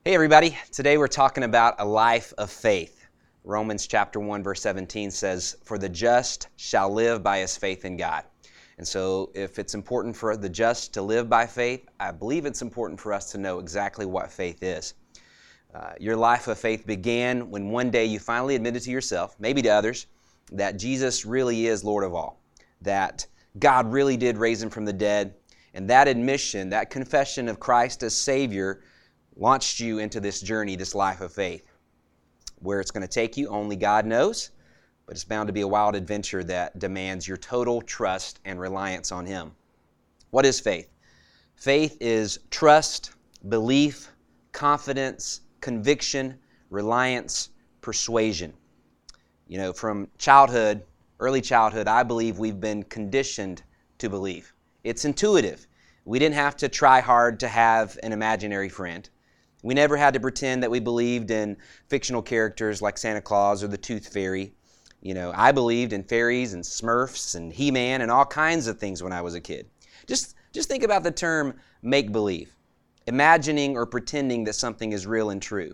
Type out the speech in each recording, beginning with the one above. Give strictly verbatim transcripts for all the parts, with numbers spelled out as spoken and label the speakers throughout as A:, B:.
A: Hey everybody, today we're talking about a life of faith. Romans chapter one verse seventeen says, "For the just shall live by his faith in God." And so if it's important for the just to live by faith, I believe it's important for us to know exactly what faith is. Uh, your life of faith began when one day you finally admitted to yourself, maybe to others, that Jesus really is Lord of all, that God really did raise him from the dead, and that admission, that confession of Christ as Savior launched you into this journey, this life of faith. Where it's going to take you, only God knows, but it's bound to be a wild adventure that demands your total trust and reliance on Him. What is faith? Faith is trust, belief, confidence, conviction, reliance, persuasion. You know, from childhood, early childhood, I believe we've been conditioned to believe. It's intuitive. We didn't have to try hard to have an imaginary friend. We never had to pretend that we believed in fictional characters like Santa Claus or the Tooth Fairy. You know, I believed in fairies and Smurfs and He-Man and all kinds of things when I was a kid. Just, just think about the term make-believe. Imagining or pretending that something is real and true.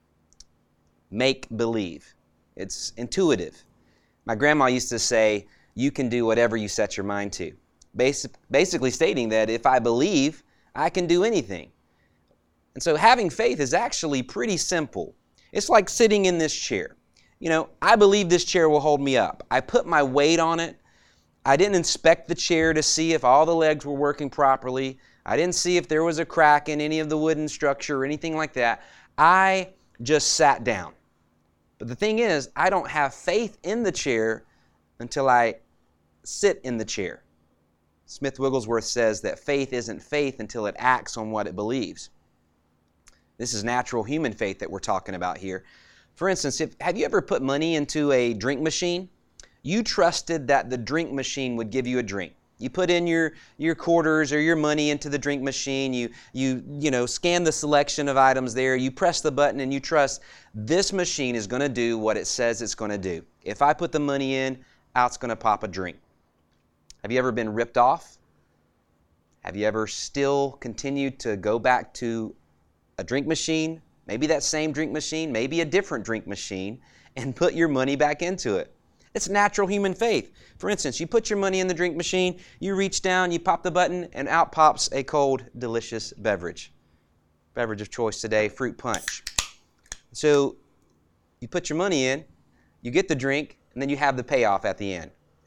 A: Make-believe. It's intuitive. My grandma used to say, "You can do whatever you set your mind to." Basic, basically stating that if I believe, I can do anything. And so having faith is actually pretty simple. It's like sitting in this chair. You know, I believe this chair will hold me up. I put my weight on it. I didn't inspect the chair to see if all the legs were working properly. I didn't see if there was a crack in any of the wooden structure or anything like that. I just sat down. But the thing is, I don't have faith in the chair until I sit in the chair. Smith Wigglesworth says that faith isn't faith until it acts on what it believes. This is natural human faith that we're talking about here. For instance, if, have you ever put money into a drink machine? You trusted that the drink machine would give you a drink. You put in your, your quarters or your money into the drink machine. You, you, you know, scan the selection of items there. You press the button and you trust this machine is going to do what it says it's going to do. If I put the money in, out's going to pop a drink. Have you ever been ripped off? Have you ever still continued to go back to a drink machine, maybe that same drink machine, maybe a different drink machine, and put your money back into it? It's natural human faith. For instance, you put your money in the drink machine, you reach down, you pop the button, and out pops a cold, delicious beverage. Beverage of choice today, fruit punch. So you put your money in, you get the drink, and then you have the payoff at the end.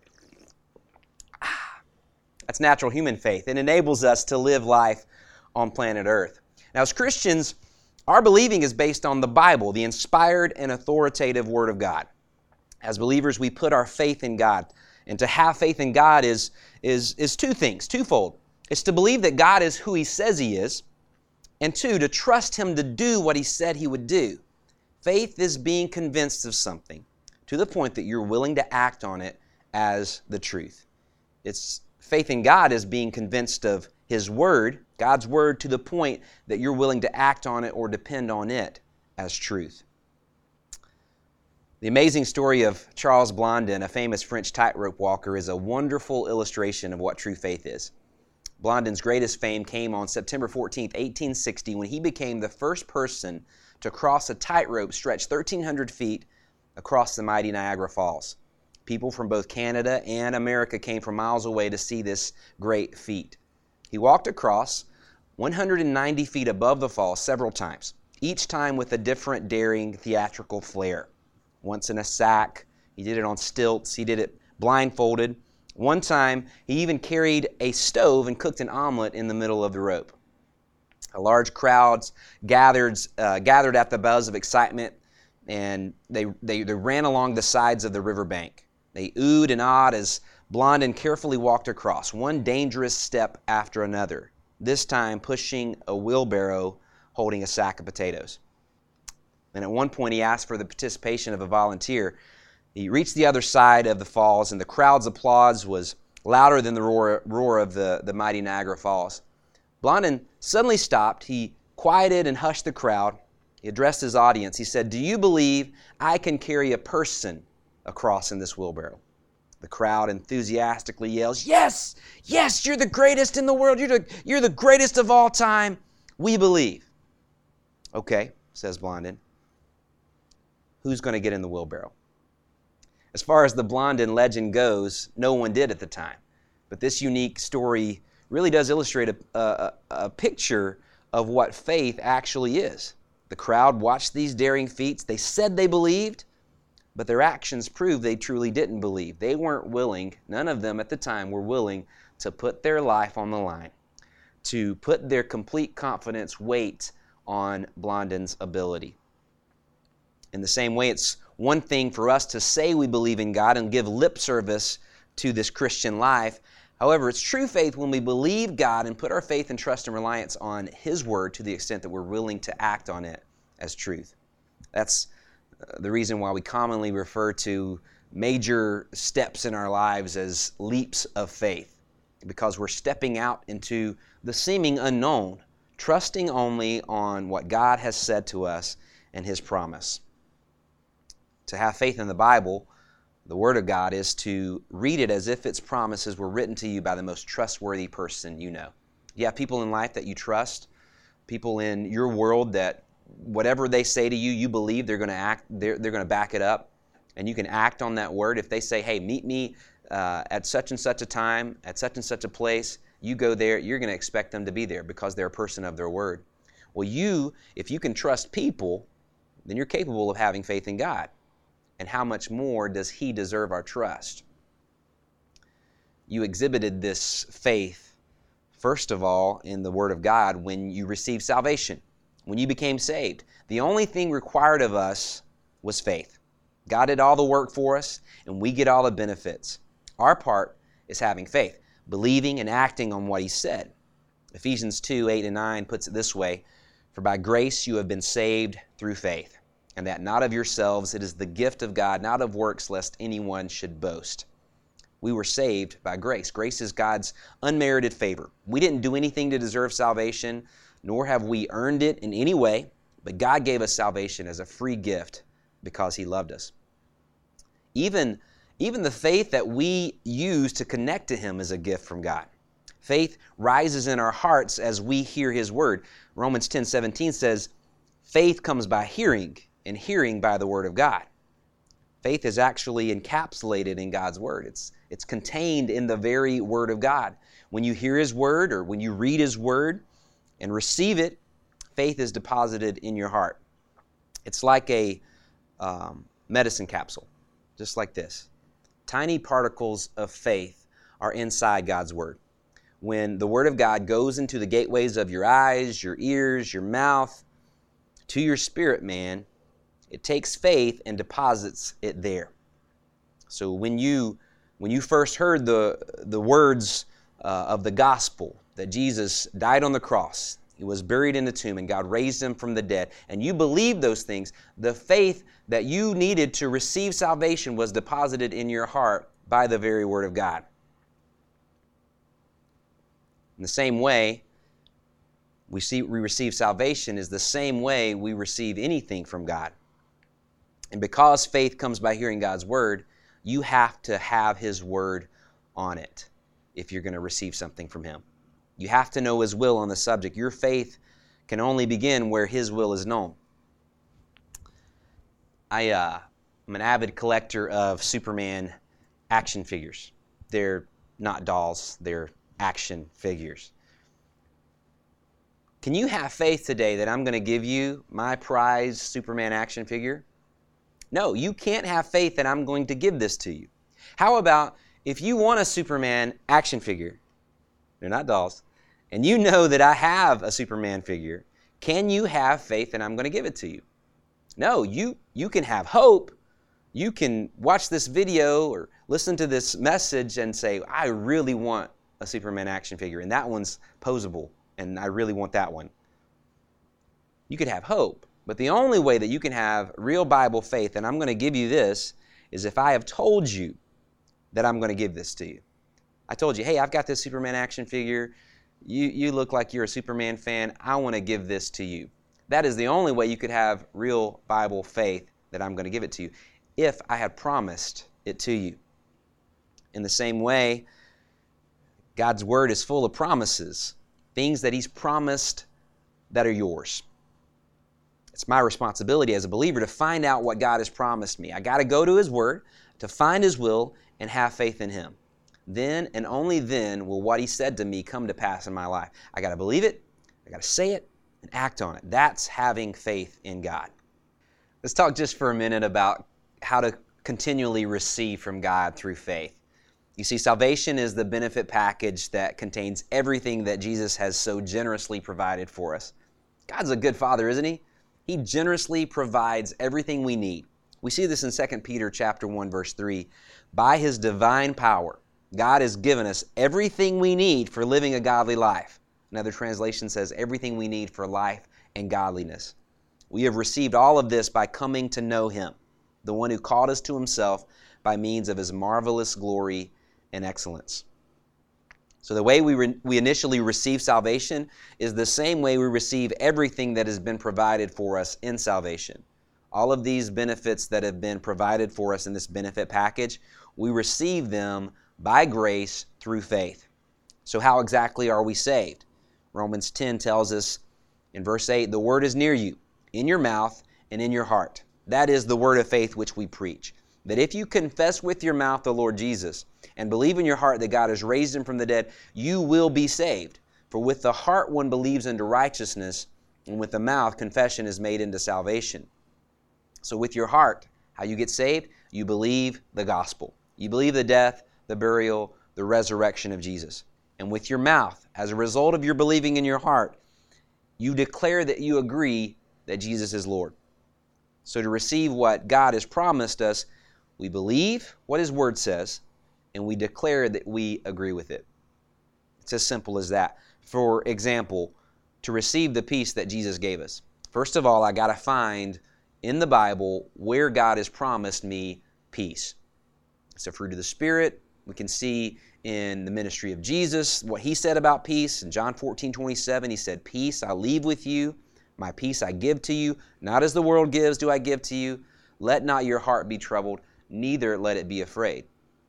A: Ah, that's natural human faith. It enables us to live life on planet Earth. Now, as Christians, our believing is based on the Bible, the inspired and authoritative Word of God. As believers, we put our faith in God. And to have faith in God is, is, is two things, twofold. It's to believe that God is who He says He is, and two, to trust Him to do what He said He would do. Faith is being convinced of something to the point that you're willing to act on it as the truth. It's faith in God is being convinced of His Word, God's Word, to the point that you're willing to act on it or depend on it as truth. The amazing story of Charles Blondin, a famous French tightrope walker, is a wonderful illustration of what true faith is. Blondin's greatest fame came on September fourteenth, eighteen sixty, when he became the first person to cross a tightrope stretched thirteen hundred feet across the mighty Niagara Falls. People from both Canada and America came from miles away to see this great feat. He walked across one hundred ninety feet above the falls several times, each time with a different daring theatrical flair. Once in a sack, he did it on stilts, he did it blindfolded. One time, he even carried a stove and cooked an omelet in the middle of the rope. A large crowd gathered, uh, gathered at the buzz of excitement, and they, they, they ran along the sides of the riverbank. They oohed and awed as Blondin carefully walked across, one dangerous step after another, this time pushing a wheelbarrow holding a sack of potatoes. And at one point he asked for the participation of a volunteer. He reached the other side of the falls, and the crowd's applause was louder than the roar, roar of the, the mighty Niagara Falls. Blondin suddenly stopped. He quieted and hushed the crowd. He addressed his audience. He said, "Do you believe I can carry a person across in this wheelbarrow?" The crowd enthusiastically yells, "Yes! Yes, you're the greatest in the world. You're the, you're the greatest of all time. We believe." Okay, says Blondin. Who's going to get in the wheelbarrow? As far as the Blondin legend goes, no one did at the time. But this unique story really does illustrate a, a, a picture of what faith actually is. The crowd watched these daring feats. They said they believed, but their actions proved they truly didn't believe. They weren't willing, none of them at the time were willing to put their life on the line, to put their complete confidence weight on Blondin's ability. In the same way, it's one thing for us to say we believe in God and give lip service to this Christian life. However, it's true faith when we believe God and put our faith and trust and reliance on His Word to the extent that we're willing to act on it as truth. That's the reason why we commonly refer to major steps in our lives as leaps of faith, because we're stepping out into the seeming unknown, trusting only on what God has said to us and His promise. To have faith in the Bible, the Word of God, is to read it as if its promises were written to you by the most trustworthy person you know. You have people in life that you trust, people in your world that whatever they say to you, you believe they're going to act, they're, they're going to back it up, and you can act on that word. If they say, hey, meet me uh, at such and such a time, at such and such a place, you go there, you're going to expect them to be there because they're a person of their word. Well, you, if you can trust people, then you're capable of having faith in God. And how much more does He deserve our trust? You exhibited this faith, first of all, in the Word of God when you received salvation, when you became saved. The only thing required of us was faith. God did all the work for us, and we get all the benefits. Our part is having faith, believing and acting on what He said. Ephesians two, eight and nine puts it this way, "For by grace you have been saved through faith, and that not of yourselves, it is the gift of God, not of works, lest anyone should boast." We were saved by grace. Grace is God's unmerited favor. We didn't do anything to deserve salvation, nor have we earned it in any way, but God gave us salvation as a free gift because He loved us. Even, even the faith that we use to connect to Him is a gift from God. Faith rises in our hearts as we hear His Word. Romans ten seventeen says, "Faith comes by hearing, and hearing by the Word of God." Faith is actually encapsulated in God's Word. It's, it's contained in the very Word of God. When you hear His Word or when you read His Word and receive it, faith is deposited in your heart. It's like a um, medicine capsule, just like this. Tiny particles of faith are inside God's Word. When the Word of God goes into the gateways of your eyes, your ears, your mouth, to your spirit man, it takes faith and deposits it there. So when you when you first heard the, the words uh, of the gospel, that Jesus died on the cross, He was buried in the tomb, and God raised Him from the dead, and you believed those things, the faith that you needed to receive salvation was deposited in your heart by the very Word of God. In the same way, we see we receive salvation is the same way we receive anything from God. And because faith comes by hearing God's Word, you have to have His Word on it if you're going to receive something from Him. You have to know His will on the subject. Your faith can only begin where His will is known. I, uh, I'm an avid collector of Superman action figures. They're not dolls, they're action figures. Can you have faith today that I'm going to give you my prized Superman action figure? No, you can't have faith that I'm going to give this to you. How about if you want a Superman action figure, they're not dolls, and you know that I have a Superman figure, can you have faith that I'm going to give it to you? No, you, you can have hope. You can watch this video or listen to this message and say, I really want a Superman action figure, and that one's posable, and I really want that one. You could have hope, but the only way that you can have real Bible faith, and I'm going to give you this, is if I have told you that I'm going to give this to you. I told you, hey, I've got this Superman action figure. You, you look like you're a Superman fan. I want to give this to you. That is the only way you could have real Bible faith, that I'm going to give it to you, if I had promised it to you. In the same way, God's Word is full of promises, things that He's promised that are yours. It's my responsibility as a believer to find out what God has promised me. I got to go to His Word to find His will and have faith in Him. Then and only then will what He said to me come to pass in my life. I got to believe it, I got to say it, and act on it. That's having faith in God. Let's talk just for a minute about how to continually receive from God through faith. You see, salvation is the benefit package that contains everything that Jesus has so generously provided for us. God's a good Father, isn't He? He generously provides everything we need. We see this in Second Peter chapter one, verse three. By His divine power, God has given us everything we need for living a godly life. Another translation says everything we need for life and godliness. We have received all of this by coming to know Him, the one who called us to Himself by means of His marvelous glory and excellence. So the way we, re- we initially receive salvation is the same way we receive everything that has been provided for us in salvation. All of these benefits that have been provided for us in this benefit package, we receive them by grace through faith. So how exactly are we saved? Romans ten tells us in verse eight, the word is near you, in your mouth and in your heart. That is the word of faith which we preach. That if you confess with your mouth the Lord Jesus and believe in your heart that God has raised Him from the dead, you will be saved. For with the heart one believes unto righteousness, and with the mouth confession is made into salvation. So with your heart, how you get saved? You believe the gospel. You believe the death, the burial, the resurrection of Jesus. And with your mouth, as a result of your believing in your heart, you declare that you agree that Jesus is Lord. So to receive what God has promised us, we believe what His Word says, and we declare that we agree with it. It's as simple as that. For example, to receive the peace that Jesus gave us, first of all, I got to find in the Bible where God has promised me peace. It's a fruit of the Spirit. We can see in the ministry of Jesus what He said about peace. In John fourteen twenty-seven, He said, peace I leave with you, my peace I give to you. Not as the world gives do I give to you. Let not your heart be troubled, neither let it be afraid.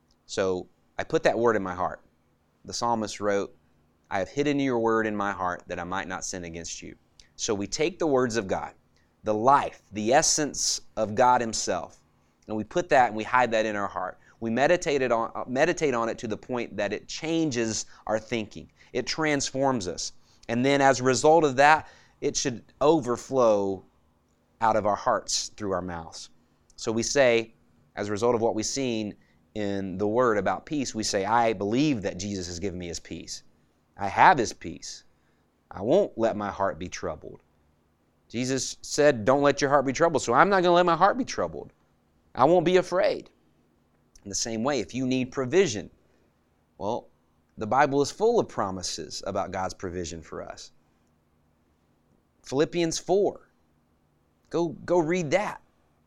A: So I put that word in my heart. The psalmist wrote, I have hidden your word in my heart that I might not sin against you. So we take the words of God, the life, the essence of God Himself, and we put that and we hide that in our heart. We meditate it on, meditate on it to the point that it changes our thinking. It transforms us. And then as a result of that, it should overflow out of our hearts through our mouths. So we say, as a result of what we've seen in the Word about peace, we say, I believe that Jesus has given me His peace. I have His peace. I won't let my heart be troubled. Jesus said, don't let your heart be troubled, so I'm not going to let my heart be troubled. I won't be afraid. In the same way, if you need provision, well, the Bible is full of promises about God's provision for us. Philippians four. Go, go read that.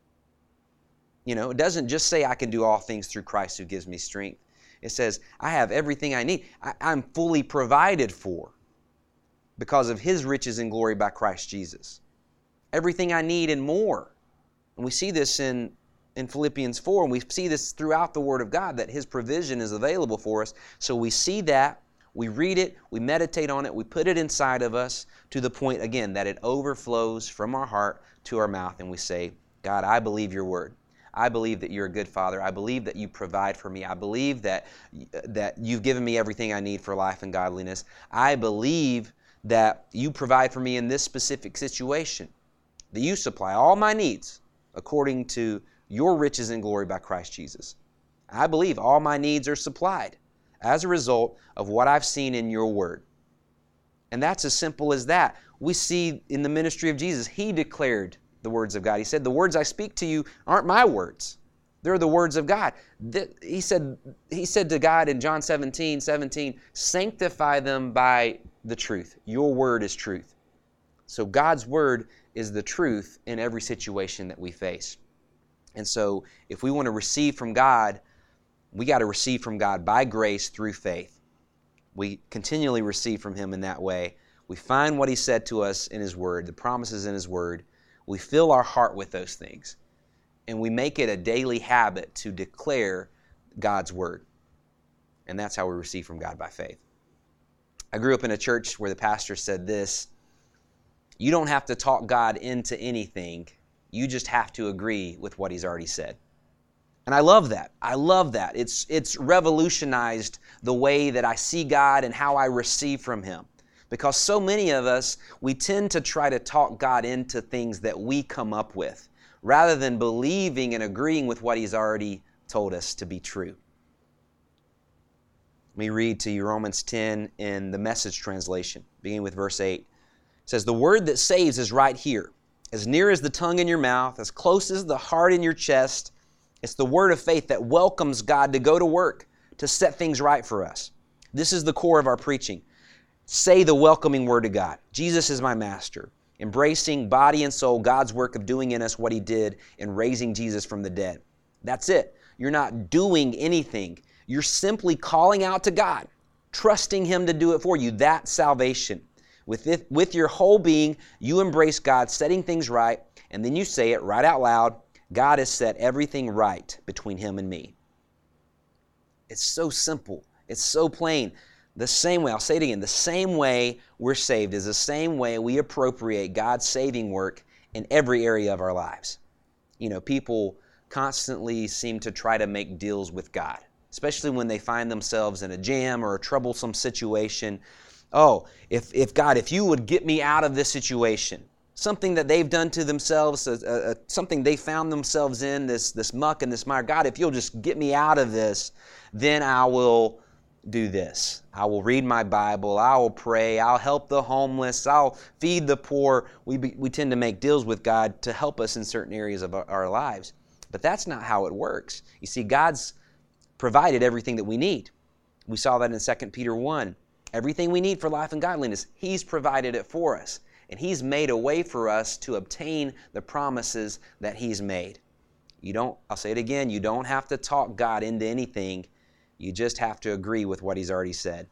A: You know, it doesn't just say I can do all things through Christ who gives me strength. It says I have everything I need. I, I'm fully provided for because of His riches and glory by Christ Jesus. Everything I need and more. And we see this in, in Philippians four, and we see this throughout the Word of God, that His provision is available for us. So we see that, we read it, we meditate on it, we put it inside of us to the point, again, that it overflows from our heart to our mouth, and we say, God, I believe your Word. I believe that you're a good Father. I believe that you provide for me. I believe that, that you've given me everything I need for life and godliness. I believe that you provide for me in this specific situation, that you supply all my needs according to your riches and glory by Christ Jesus. I believe all my needs are supplied as a result of what I've seen in your Word. And that's as simple as that. We see in the ministry of Jesus, He declared the words of God. He said, the words I speak to you aren't my words. They're the words of God. He said, he said to God in John seventeen seventeen, sanctify them by the truth. Your word is truth. So God's word is the truth in every situation that we face. And so if we want to receive from God, we got to receive from God by grace through faith. We continually receive from Him in that way. We find what He said to us in His word, the promises in His word. We fill our heart with those things, and we make it a daily habit to declare God's word. And that's how we receive from God by faith. I grew up in a church where the pastor said this, You don't have to talk God into anything. You just have to agree with what He's already said. And I love that. I love that. It's, it's revolutionized the way that I see God and how I receive from Him. Because so many of us, we tend to try to talk God into things that we come up with, rather than believing and agreeing with what He's already told us to be true. Let me read to you Romans ten in the Message translation, beginning with verse eight. It says, "The word that saves is right here, as near as the tongue in your mouth, as close as the heart in your chest. It's the word of faith that welcomes God to go to work, to set things right for us. This is the core of our preaching. Say the welcoming word to God. Jesus is my master. Embracing body and soul God's work of doing in us what He did in raising Jesus from the dead. That's it. You're not doing anything. You're simply calling out to God, trusting Him to do it for you. That's salvation. With, it, with your whole being, you embrace God, setting things right, and then you say it right out loud. God has set everything right between Him and me." It's so simple. It's so plain. The same way, I'll say it again, the same way we're saved is the same way we appropriate God's saving work in every area of our lives. You know, people constantly seem to try to make deals with God, especially when they find themselves in a jam or a troublesome situation. Oh, if, if God, if you would get me out of this situation, something that they've done to themselves, uh, uh, something they found themselves in, this, this muck and this mire. God, if you'll just get me out of this, then I will do this. I will read my Bible. I will pray. I'll help the homeless. I'll feed the poor. We, be, we tend to make deals with God to help us in certain areas of our, our lives. But that's not how it works. You see, God's provided everything that we need. We saw that in Second Peter one. Everything we need for life and godliness, He's provided it for us. And He's made a way for us to obtain the promises that He's made. You don't, I'll say it again, you don't have to talk God into anything. You just have to agree with what He's already said.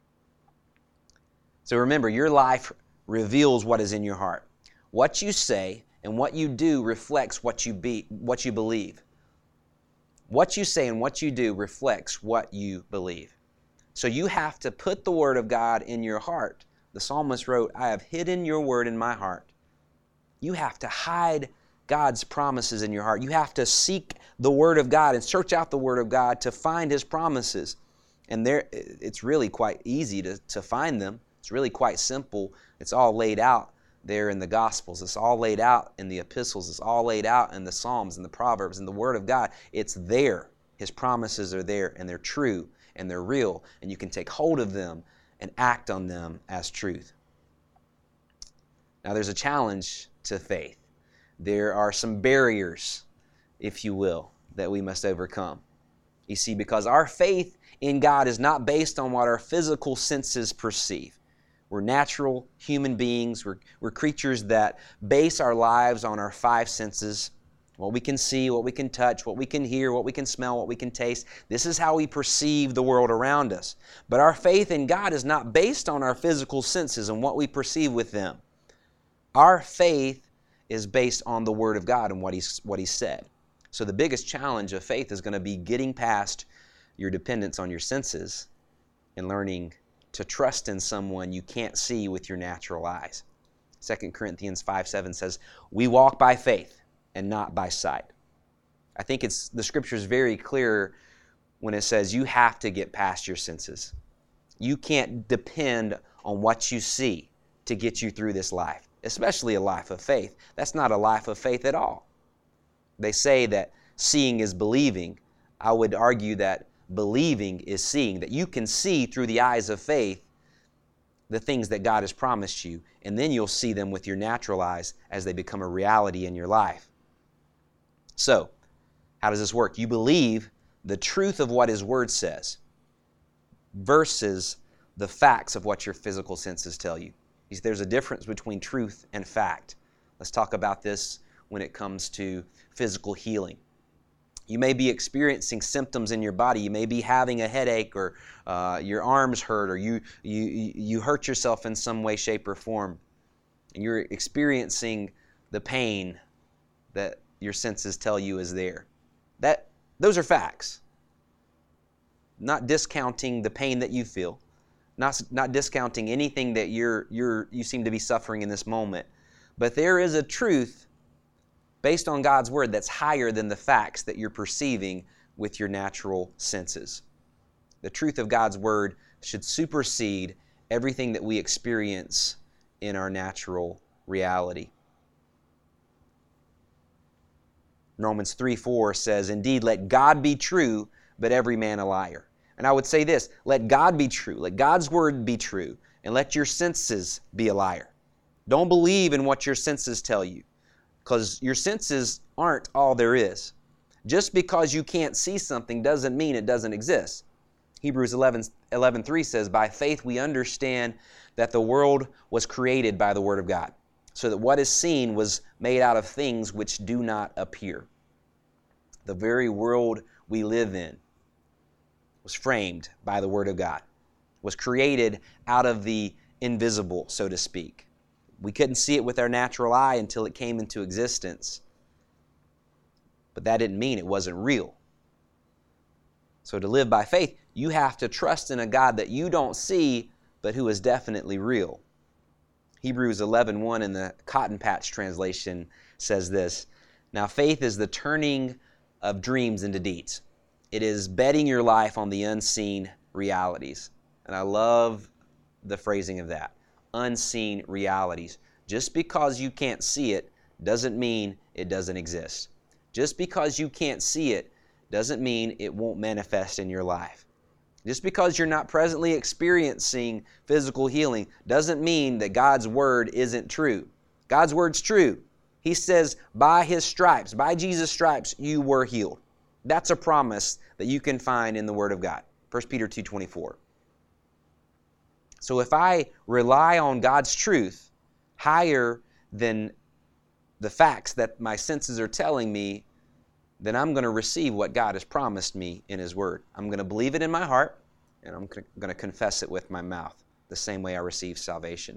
A: So remember, your life reveals what is in your heart. What you say and what you do reflects what you be, what you believe. What you say and what you do reflects what you believe. So you have to put the Word of God in your heart. The psalmist wrote, "I have hidden your word in my heart." You have to hide God's promises in your heart. You have to seek the Word of God and search out the Word of God to find His promises. And there, it's really quite easy to, to find them. It's really quite simple. It's all laid out there in the Gospels. It's all laid out in the epistles. It's all laid out in the Psalms and the Proverbs and the Word of God. It's there. His promises are there, and they're true, and they're real, and you can take hold of them and act on them as truth. Now, there's a challenge to faith. There are some barriers, if you will, that we must overcome. You see, because our faith in God is not based on what our physical senses perceive. We're natural human beings. We're, we're creatures that base our lives on our five senses. What we can see, what we can touch, what we can hear, what we can smell, what we can taste. This is how we perceive the world around us. But our faith in God is not based on our physical senses and what we perceive with them. Our faith is based on the Word of God and what He's, what He said. So the biggest challenge of faith is going to be getting past your dependence on your senses and learning to trust in someone you can't see with your natural eyes. Second Corinthians five seven says, "We walk by faith and not by sight." I think it's the Scripture is very clear when it says you have to get past your senses. You can't depend on what you see to get you through this life, especially a life of faith. That's not a life of faith at all. They say that seeing is believing. I would argue that believing is seeing, that you can see through the eyes of faith the things that God has promised you, and then you'll see them with your natural eyes as they become a reality in your life. So, how does this work? You believe the truth of what His Word says versus the facts of what your physical senses tell you. There's a difference between truth and fact. Let's talk about this when it comes to physical healing. You may be experiencing symptoms in your body. You may be having a headache, or uh, your arms hurt, or you, you, you hurt yourself in some way, shape, or form. And you're experiencing the pain that your senses tell you is there. That, those are facts. Not discounting the pain that you feel. Not, not discounting anything that you're, you're, you seem to be suffering in this moment. But there is a truth based on God's Word that's higher than the facts that you're perceiving with your natural senses. The truth of God's Word should supersede everything that we experience in our natural reality. Romans three four says, "Indeed, let God be true, but every man a liar." And I would say this, let God be true, let God's Word be true, and let your senses be a liar. Don't believe in what your senses tell you, because your senses aren't all there is. Just because you can't see something doesn't mean it doesn't exist. Hebrews eleven three says, "By faith we understand that the world was created by the Word of God, so that what is seen was made out of things which do not appear." The very world we live in was framed by the Word of God, was created out of the invisible, so to speak. We couldn't see it with our natural eye until it came into existence. But that didn't mean it wasn't real. So to live by faith, you have to trust in a God that you don't see, but who is definitely real. Hebrews eleven one in the Cotton Patch translation says this, "Now faith is the turning of dreams into deeds. It is betting your life on the unseen realities." And I love the phrasing of that. Unseen realities. Just because you can't see it doesn't mean it doesn't exist. Just because you can't see it doesn't mean it won't manifest in your life. Just because you're not presently experiencing physical healing doesn't mean that God's Word isn't true. God's Word's true. He says, by His stripes, by Jesus' stripes, you were healed. That's a promise that you can find in the Word of God. First Peter two twenty-four. So if I rely on God's truth higher than the facts that my senses are telling me, then I'm going to receive what God has promised me in His Word. I'm going to believe it in my heart, and I'm going to confess it with my mouth, the same way I receive salvation.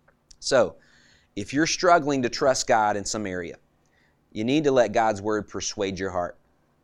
A: So, if you're struggling to trust God in some area, you need to let God's Word persuade your heart.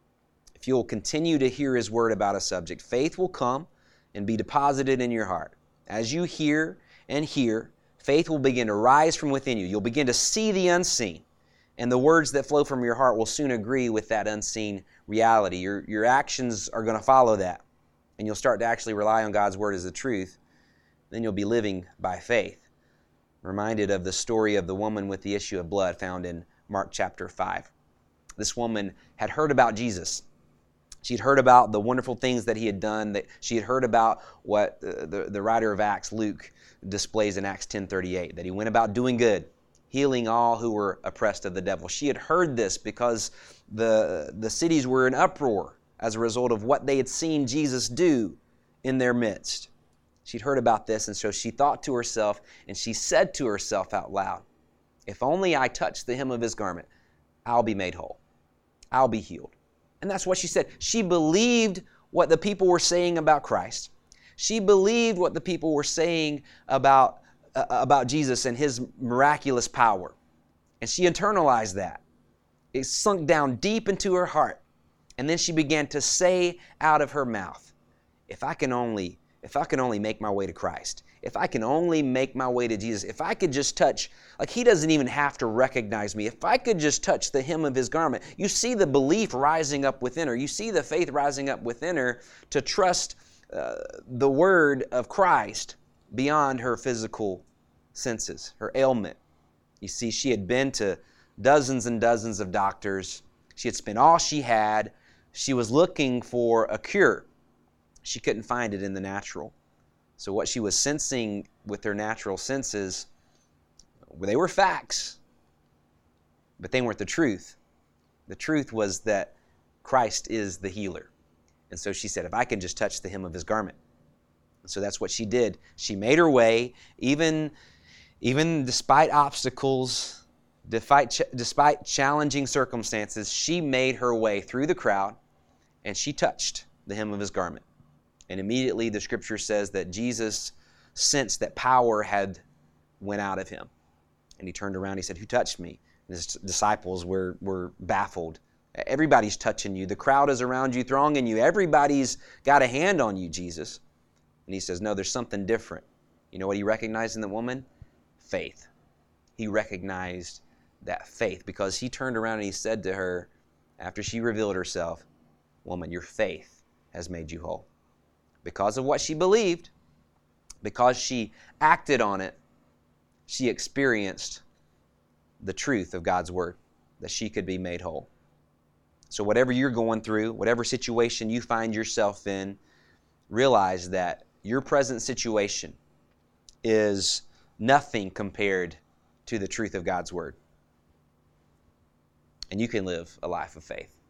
A: If you'll continue to hear His Word about a subject, faith will come and be deposited in your heart. As you hear and hear, faith will begin to rise from within you. You'll begin to see the unseen, and the words that flow from your heart will soon agree with that unseen reality. Your, your actions are going to follow that, and you'll start to actually rely on God's Word as the truth. Then you'll be living by faith. I'm reminded of the story of the woman with the issue of blood found in Mark chapter five. This woman had heard about Jesus. She'd heard about the wonderful things that He had done. That she had heard about what the, the, the writer of Acts, Luke, displays in Acts ten thirty-eight, that He went about doing good, healing all who were oppressed of the devil. She had heard this because the, the cities were in uproar as a result of what they had seen Jesus do in their midst. She'd heard about this, and so she thought to herself, and she said to herself out loud, "If only I touch the hem of His garment, I'll be made whole. I'll be healed." And that's what she said. She believed what the people were saying about Christ. She believed what the people were saying about, uh, about Jesus and His miraculous power. And she internalized that. It sunk down deep into her heart. And then she began to say out of her mouth, if I can only, if I can only make my way to Christ, if I can only make my way to Jesus, if I could just touch, like He doesn't even have to recognize me, if I could just touch the hem of His garment. You see the belief rising up within her. You see the faith rising up within her to trust uh, the word of Christ beyond her physical senses, her ailment. You see, she had been to dozens and dozens of doctors. She had spent all she had. She was looking for a cure. She couldn't find it in the natural. So what she was sensing with her natural senses, they were facts, but they weren't the truth. The truth was that Christ is the healer. And so she said, if I can just touch the hem of His garment. And so that's what she did. She made her way, even, even despite obstacles, despite, despite challenging circumstances, she made her way through the crowd, and she touched the hem of His garment. And immediately the Scripture says that Jesus sensed that power had went out of Him. And He turned around, He said, "Who touched me?" And His disciples were, were baffled. Everybody's touching you. The crowd is around you, thronging you. Everybody's got a hand on you, Jesus. And He says, no, there's something different. You know what He recognized in the woman? Faith. he recognized that faith, because he turned around and he said to her, after she revealed herself, "Woman, your faith has made you whole." Because of what she believed, because she acted on it, she experienced the truth of God's word, that she could be made whole. So whatever you're going through, whatever situation you find yourself in, realize that your present situation is nothing compared to the truth of God's word. And you can live a life of faith.